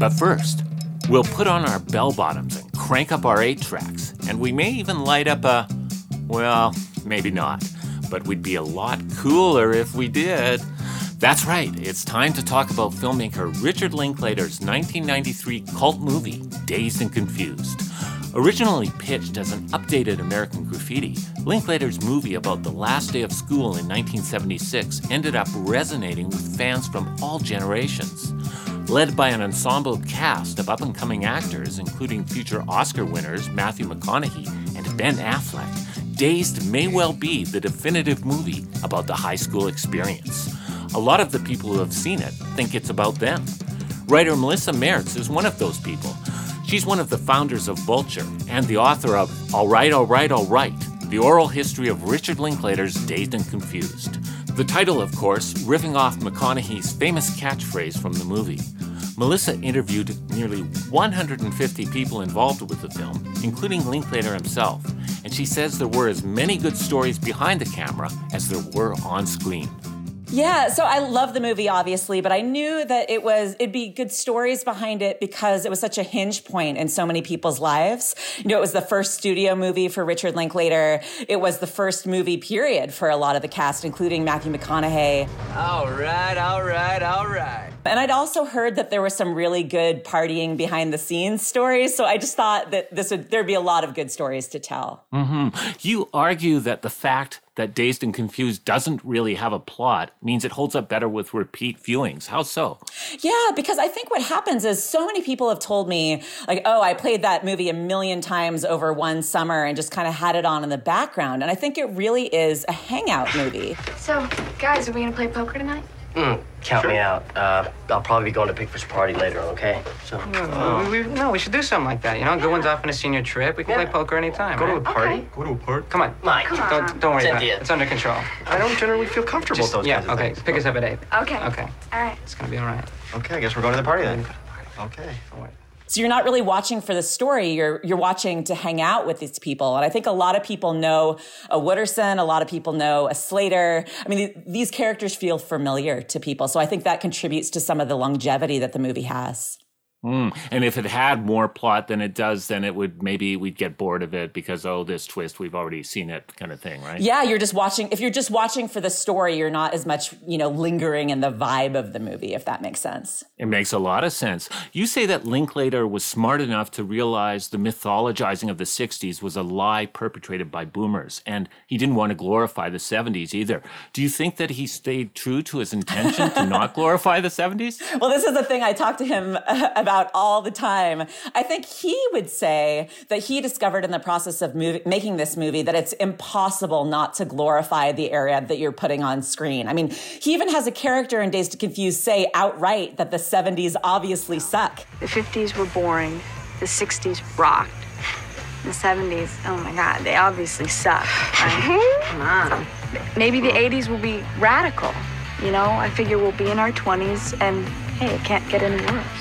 But first, we'll put on our bell-bottoms and crank up our 8-tracks, and we may even light up a... well, maybe not, but we'd be a lot cooler if we did. That's right, it's time to talk about filmmaker Richard Linklater's 1993 cult movie, Dazed and Confused. Originally pitched as an updated American Graffiti, Linklater's movie about the last day of school in 1976 ended up resonating with fans from all generations. Led by an ensemble cast of up-and-coming actors, including future Oscar winners Matthew McConaughey and Ben Affleck, Dazed may well be the definitive movie about the high school experience. A lot of the people who have seen it think it's about them. Writer Melissa Mertz is one of those people. She's one of the founders of Vulture and the author of All Right, All Right, All Right, the oral history of Richard Linklater's Dazed and Confused. The title, of course, riffing off McConaughey's famous catchphrase from the movie. Melissa interviewed nearly 150 people involved with the film, including Linklater himself, and she says there were as many good stories behind the camera as there were on screen. Yeah, so I love the movie, obviously, but I knew that it'd be good stories behind it because it was such a hinge point in so many people's lives. You know, it was the first studio movie for Richard Linklater. It was the first movie, period, for a lot of the cast, including Matthew McConaughey. All right, all right, all right. And I'd also heard that there was some really good partying behind the scenes stories, so I just thought that there'd be a lot of good stories to tell. Mm-hmm. You argue that the fact that Dazed and Confused doesn't really have a plot means it holds up better with repeat viewings. How so? Yeah, because I think what happens is so many people have told me, like, oh, I played that movie a million times over one summer and just kind of had it on in the background. And I think it really is a hangout movie. So, guys, are we going to play poker tonight? Count me out. I'll probably be going to Pickford's party later, okay? So. No, we should do something like that. You know, good one's off on a senior trip. We can play poker anytime. Go to a party? Okay. Go to a party? Come on. Mike. Don't worry about Cynthia. it. It's under control. I don't generally feel comfortable with those kinds of okay. things. Pick us up at 8. Okay. Okay. All right. It's gonna be all right. Okay, I guess we're going to the party then. Okay. All right. So you're not really watching for the story, you're watching to hang out with these people. And I think a lot of people know a Wooderson, a lot of people know a Slater. I mean, these characters feel familiar to people. So I think that contributes to some of the longevity that the movie has. And if it had more plot than it does, then we'd get bored of it because, oh, this twist, we've already seen it kind of thing, right? Yeah, if you're just watching for the story, you're not as much, lingering in the vibe of the movie, if that makes sense. It makes a lot of sense. You say that Linklater was smart enough to realize the mythologizing of the 60s was a lie perpetrated by boomers, and he didn't want to glorify the 70s either. Do you think that he stayed true to his intention to not glorify the 70s? Well, this is the thing I talk to him about all the time. I think he would say that he discovered in the process of making this movie that it's impossible not to glorify the era that you're putting on screen. I mean, he even has a character in Dazed and Confused say outright that the 70s obviously suck. The 50s were boring. The 60s rocked. The 70s, oh my God, they obviously suck. Right? Come on. Maybe the 80s will be radical. I figure we'll be in our 20s and, hey, it can't get any worse.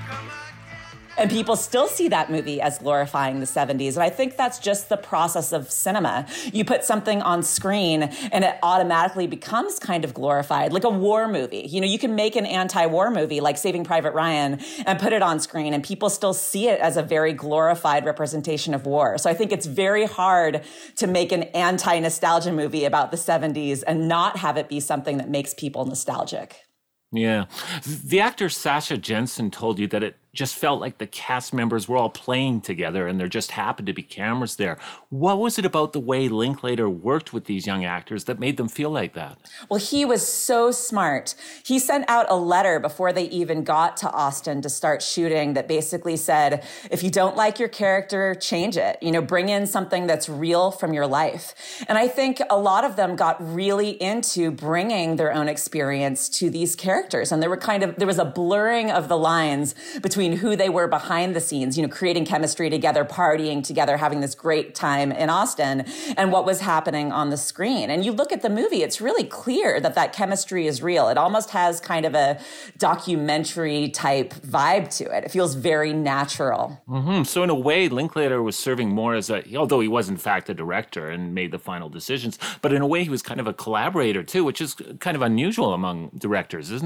And people still see that movie as glorifying the 70s. And I think that's just the process of cinema. You put something on screen and it automatically becomes kind of glorified, like a war movie. You can make an anti-war movie like Saving Private Ryan and put it on screen and people still see it as a very glorified representation of war. So I think it's very hard to make an anti-nostalgia movie about the 70s and not have it be something that makes people nostalgic. Yeah. The actor Sasha Jensen told you that it just felt like the cast members were all playing together and there just happened to be cameras there. What was it about the way Linklater worked with these young actors that made them feel like that? Well, he was so smart. He sent out a letter before they even got to Austin to start shooting that basically said, if you don't like your character, change it. Bring in something that's real from your life. And I think a lot of them got really into bringing their own experience to these characters. And there was a blurring of the lines between who they were behind the scenes, creating chemistry together, partying together, having this great time in Austin, and what was happening on the screen. And you look at the movie, it's really clear that chemistry is real. It almost has kind of a documentary type vibe to it. It feels very natural. Mm-hmm. So in a way, Linklater was serving more as although he was in fact a director and made the final decisions, but in a way he was kind of a collaborator too, which is kind of unusual among directors, isn't it?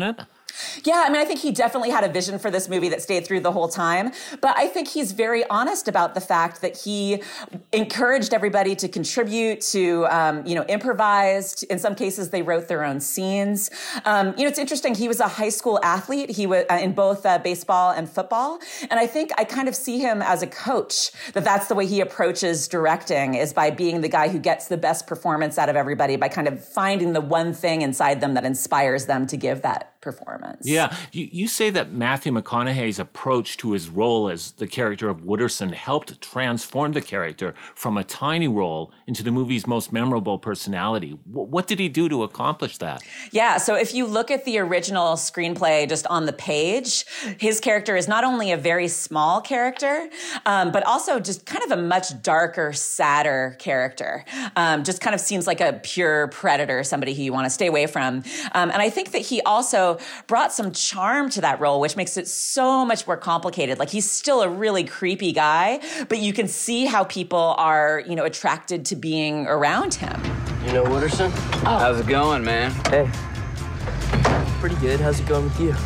Yeah, I mean, I think he definitely had a vision for this movie that stayed through the whole time. But I think he's very honest about the fact that he encouraged everybody to contribute, to, improvise. In some cases, they wrote their own scenes. It's interesting. He was a high school athlete. He was in both baseball and football. And I think I kind of see him as a coach, that's the way he approaches directing, is by being the guy who gets the best performance out of everybody, by kind of finding the one thing inside them that inspires them to give that performance. Yeah. You say that Matthew McConaughey's approach to his role as the character of Wooderson helped transform the character from a tiny role into the movie's most memorable personality. What did he do to accomplish that? Yeah, so if you look at the original screenplay just on the page, his character is not only a very small character, but also just kind of a much darker, sadder character. Just kind of seems like a pure predator, somebody who you want to stay away from. And I think that he also brought some charm to that role, which makes it so much more complicated. Like, he's still a really creepy guy, but you can see how people are, attracted to being around him. You know Wooderson? Oh. How's it going, man? Hey. Pretty good. How's it going with you?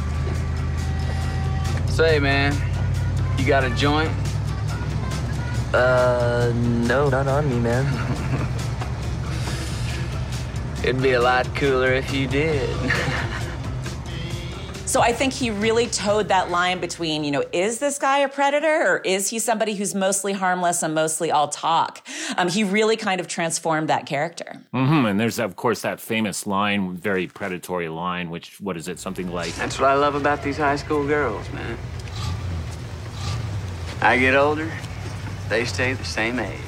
Say, man, you got a joint? No, not on me, man. It'd be a lot cooler if you did. So I think he really towed that line between, is this guy a predator, or is he somebody who's mostly harmless and mostly all talk? He really kind of transformed that character. Mm-hmm. And there's, of course, that famous line, very predatory line, which, what is it, something like... That's what I love about these high school girls, man. I get older, they stay the same age.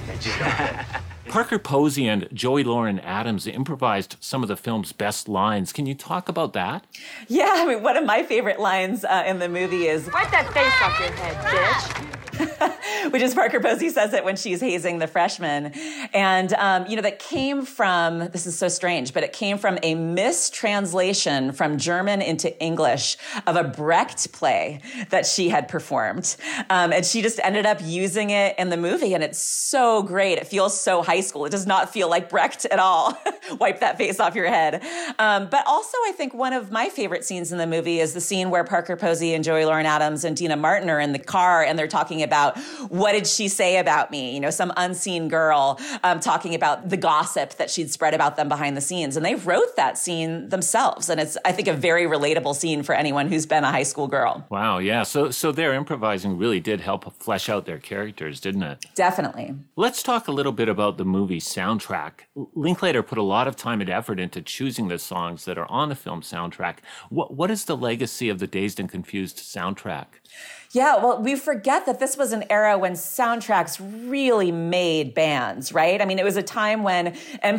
Parker Posey and Joey Lauren Adams improvised some of the film's best lines. Can you talk about that? Yeah, I mean, one of my favorite lines in the movie is, Wipe that face off your head, bitch. which is Parker Posey says it when she's hazing the freshman. And, that came from, this is so strange, but it came from a mistranslation from German into English of a Brecht play that she had performed. And she just ended up using it in the movie, and it's so great. It feels so high school. It does not feel like Brecht at all. Wipe that face off your head. But also, I think one of my favorite scenes in the movie is the scene where Parker Posey and Joey Lauren Adams and Dina Martin are in the car, and they're talking about, what did she say about me? Some unseen girl talking about the gossip that she'd spread about them behind the scenes. And they wrote that scene themselves. And it's, I think, a very relatable scene for anyone who's been a high school girl. Wow, yeah. So their improvising really did help flesh out their characters, didn't it? Definitely. Let's talk a little bit about the movie's soundtrack. Linklater put a lot of time and effort into choosing the songs that are on the film's soundtrack. What is the legacy of the Dazed and Confused soundtrack? Yeah, well, we forget that this was an era when soundtracks really made bands, right? I mean, it was a time when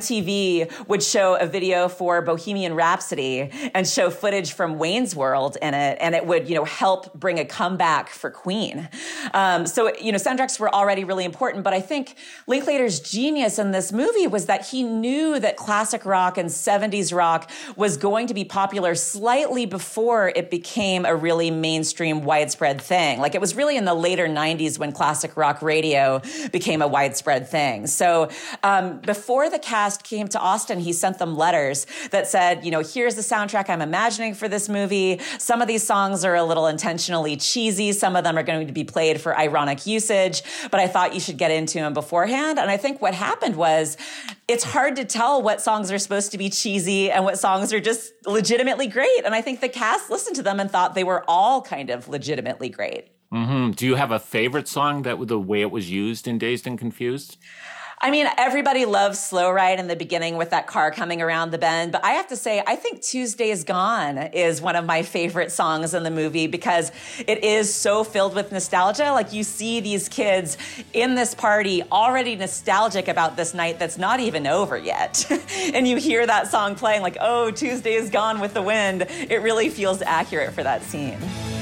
MTV would show a video for Bohemian Rhapsody and show footage from Wayne's World in it, and it would, help bring a comeback for Queen. Soundtracks were already really important, but I think Linklater's genius in this movie was that he knew that classic rock and 70s rock was going to be popular slightly before it became a really mainstream, widespread thing. Like, it was really in the later 90s when classic rock radio became a widespread thing. So before the cast came to Austin, he sent them letters that said, here's the soundtrack I'm imagining for this movie. Some of these songs are a little intentionally cheesy. Some of them are going to be played for ironic usage, but I thought you should get into them beforehand. And I think what happened was, it's hard to tell what songs are supposed to be cheesy and what songs are just legitimately great. And I think the cast listened to them and thought they were all kind of legitimately great. Mm-hmm. Do you have a favorite song that the way it was used in Dazed and Confused? I mean, everybody loves Slow Ride in the beginning with that car coming around the bend. But I have to say, I think Tuesday's Gone is one of my favorite songs in the movie because it is so filled with nostalgia. Like, you see these kids in this party already nostalgic about this night that's not even over yet. And you hear that song playing like, oh, Tuesday is gone with the wind. It really feels accurate for that scene.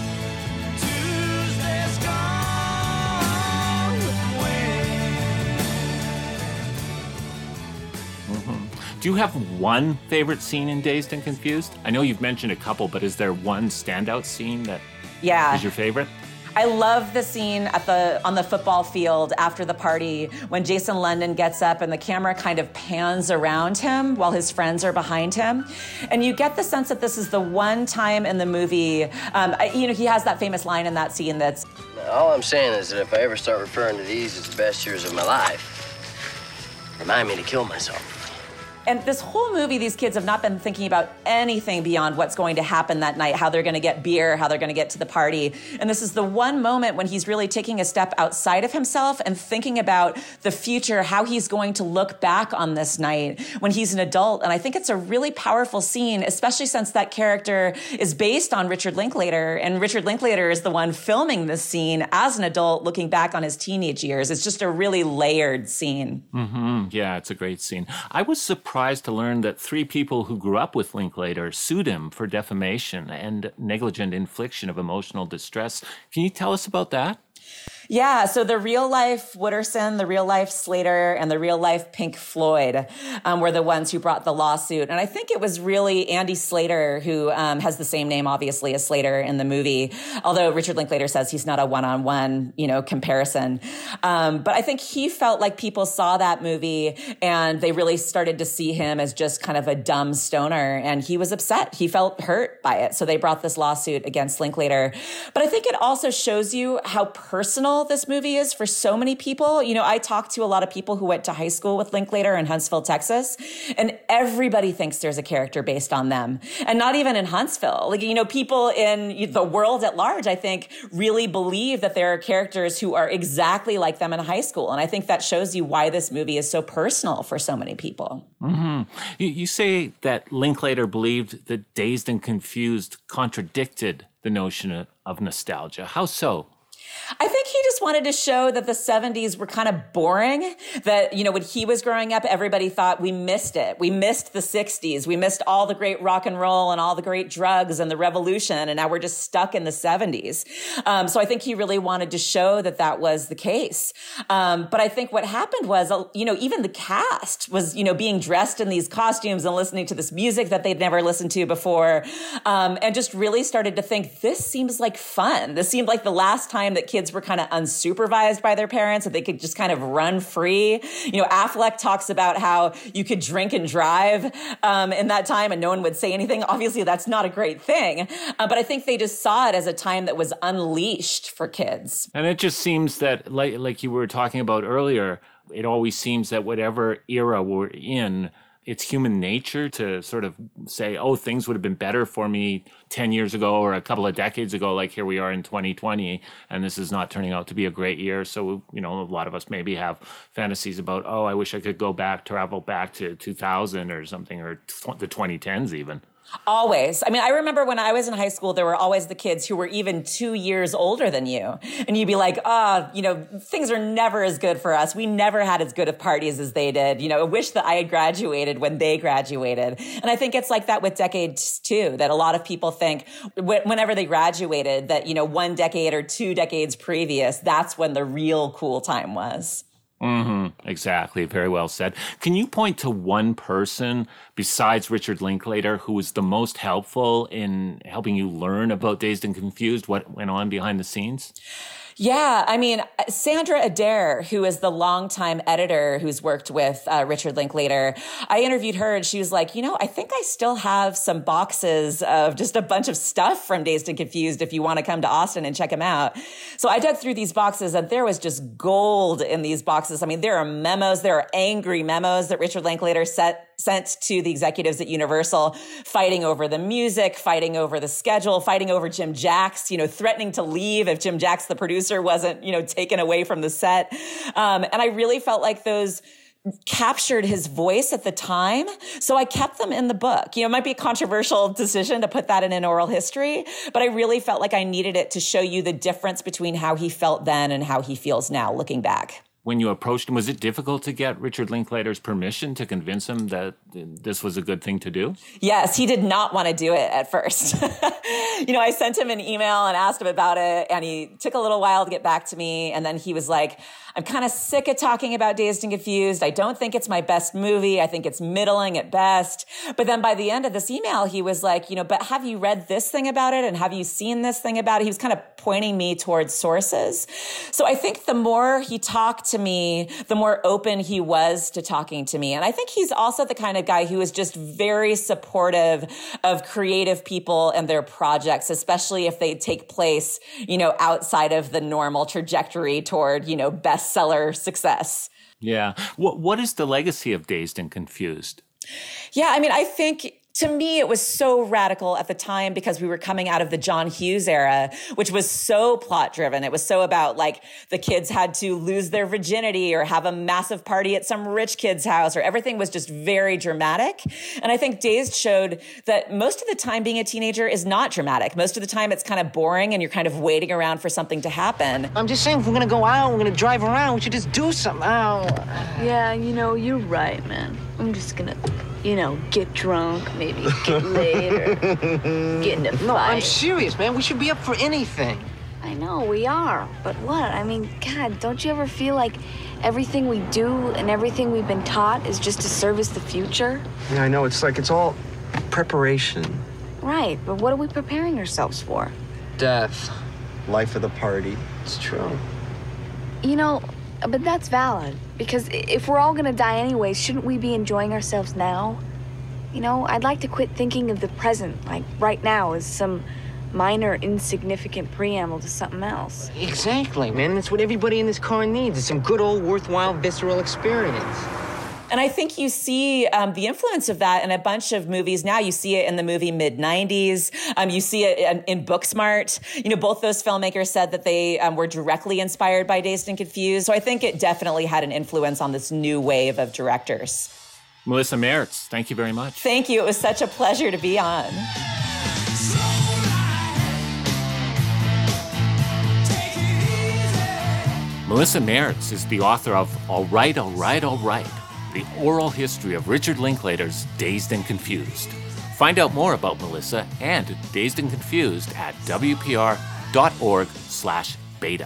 Do you have one favorite scene in Dazed and Confused? I know you've mentioned a couple, but is there one standout scene that is your favorite? I love the scene on the football field after the party when Jason London gets up and the camera kind of pans around him while his friends are behind him. And you get the sense that this is the one time in the movie, he has that famous line in that scene that's, all I'm saying is that if I ever start referring to these as the best years of my life, remind me to kill myself. and this whole movie, these kids have not been thinking about anything beyond what's going to happen that night, how they're going to get beer, how they're going to get to the party. And this is the one moment when he's really taking a step outside of himself and thinking about the future, how he's going to look back on this night when he's an adult. And I think it's a really powerful scene, especially since that character is based on Richard Linklater. And Richard Linklater is the one filming this scene as an adult looking back on his teenage years. It's just a really layered scene. Mm-hmm. Yeah, it's a great scene. I was surprised to learn that 3 people who grew up with Linklater sued him for defamation and negligent infliction of emotional distress. Can you tell us about that? Yeah, so the real life Wooderson, the real life Slater, and the real life Pink Floyd were the ones who brought the lawsuit. And I think it was really Andy Slater, who has the same name, obviously, as Slater in the movie, although Richard Linklater says he's not a one-on-one, comparison. But I think he felt like people saw that movie and they really started to see him as just kind of a dumb stoner. And he was upset. He felt hurt by it. So they brought this lawsuit against Linklater. But I think it also shows you how personal this movie is for so many people. I talked to a lot of people who went to high school with Linklater in Huntsville, Texas, and everybody thinks there's a character based on them. And not even in Huntsville. People in the world at large, I think, really believe that there are characters who are exactly like them in high school. And I think that shows you why this movie is so personal for so many people. Mm-hmm. You say that Linklater believed that Dazed and Confused contradicted the notion of nostalgia. How so? I think he just wanted to show that the 70s were kind of boring, that, when he was growing up, everybody thought we missed it. We missed the 60s. We missed all the great rock and roll and all the great drugs and the revolution. And now we're just stuck in the 70s. So I think he really wanted to show that that was the case. But I think what happened was, even the cast was, being dressed in these costumes and listening to this music that they'd never listened to before. And just really started to think, this seems like fun. This seemed like the last time that kids were kind of unsupervised by their parents, that they could just kind of run free. Affleck talks about how you could drink and drive in that time and no one would say anything. Obviously, that's not a great thing. But I think they just saw it as a time that was unleashed for kids. And it just seems that, like you were talking about earlier, it always seems that whatever era we're in, it's human nature to sort of say, oh, things would have been better for me 10 years ago or a couple of decades ago, like here we are in 2020, and this is not turning out to be a great year. So, a lot of us maybe have fantasies about, oh, I wish I could travel back to 2000 or something, or the 2010s even. Always. I remember when I was in high school, there were always the kids who were even 2 years older than you. And you'd be like, things are never as good for us. We never had as good of parties as they did. I wish that I had graduated when they graduated. And I think it's like that with decades too, that a lot of people think whenever they graduated that, 1 decade or 2 decades previous, that's when the real cool time was. Mm-hmm. Exactly. Very well said. Can you point to one person besides Richard Linklater who was the most helpful in helping you learn about Dazed and Confused, what went on behind the scenes? Yeah, Sandra Adair, who is the longtime editor who's worked with Richard Linklater, I interviewed her and she was like, I think I still have some boxes of just a bunch of stuff from Dazed and Confused if you want to come to Austin and check them out. So I dug through these boxes and there was just gold in these boxes. There are memos, there are angry memos that Richard Linklater sent to the executives at Universal, fighting over the music, fighting over the schedule, fighting over Jim Jacks, threatening to leave if Jim Jacks, the producer, wasn't, taken away from the set. And I really felt like those captured his voice at the time. So I kept them in the book. It might be a controversial decision to put that in an oral history, but I really felt like I needed it to show you the difference between how he felt then and how he feels now, looking back. when you approached him, was it difficult to get Richard Linklater's permission to convince him that this was a good thing to do? Yes, he did not want to do it at first. I sent him an email and asked him about it, and he took a little while to get back to me. And then he was like, I'm kind of sick of talking about Dazed and Confused. I don't think it's my best movie. I think it's middling at best. But then by the end of this email, he was like, but have you read this thing about it? And have you seen this thing about it? He was kind of pointing me towards sources. So I think the more he talked to me, the more open he was to talking to me. And I think he's also the kind of guy who is just very supportive of creative people and their projects, especially if they take place, outside of the normal trajectory toward, bestseller success. Yeah. What is the legacy of Dazed and Confused? Yeah, I think to me, it was so radical at the time because we were coming out of the John Hughes era, which was so plot driven. It was so about the kids had to lose their virginity or have a massive party at some rich kid's house, or everything was just very dramatic. And I think Dazed showed that most of the time being a teenager is not dramatic. Most of the time it's kind of boring and you're kind of waiting around for something to happen. I'm just saying, if we're gonna go out, we're gonna drive around, we should just do something. Oh. Yeah, you're right, man. I'm just gonna, get drunk, maybe get laid or get in a fight. No, I'm serious, man. We should be up for anything. I know, we are. But what? God, don't you ever feel like everything we do and everything we've been taught is just to service the future? Yeah, I know. It's all preparation. Right, but what are we preparing ourselves for? Death. Life of the party. It's true. But that's valid. Because if we're all gonna die anyways, shouldn't we be enjoying ourselves now? I'd like to quit thinking of the present, like right now, as some minor, insignificant preamble to something else. Exactly, man. That's what everybody in this car needs. It's some good old, worthwhile, visceral experience. And I think you see the influence of that in a bunch of movies now. You see it in the movie Mid-90s. You see it in Booksmart. Both those filmmakers said that they were directly inspired by Dazed and Confused. So I think it definitely had an influence on this new wave of directors. Melissa Mertz, thank you very much. Thank you. It was such a pleasure to be on. Melissa Mertz is the author of All Right, All Right, All Right, the oral history of Richard Linklater's Dazed and Confused. Find out more about Melissa and Dazed and Confused at wpr.org/beta.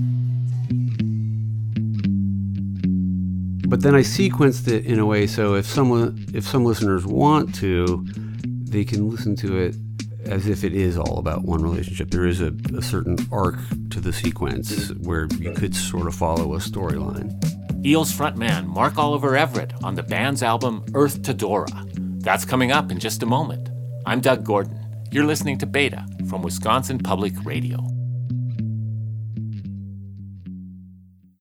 But then I sequenced it in a way so if some listeners want to, they can listen to it as if it is all about one relationship. There is a certain arc to the sequence where you could sort of follow a storyline. Eels frontman Mark Oliver Everett on the band's album Earth to Dora. That's coming up in just a moment. I'm Doug Gordon. You're listening to Beta from Wisconsin Public Radio.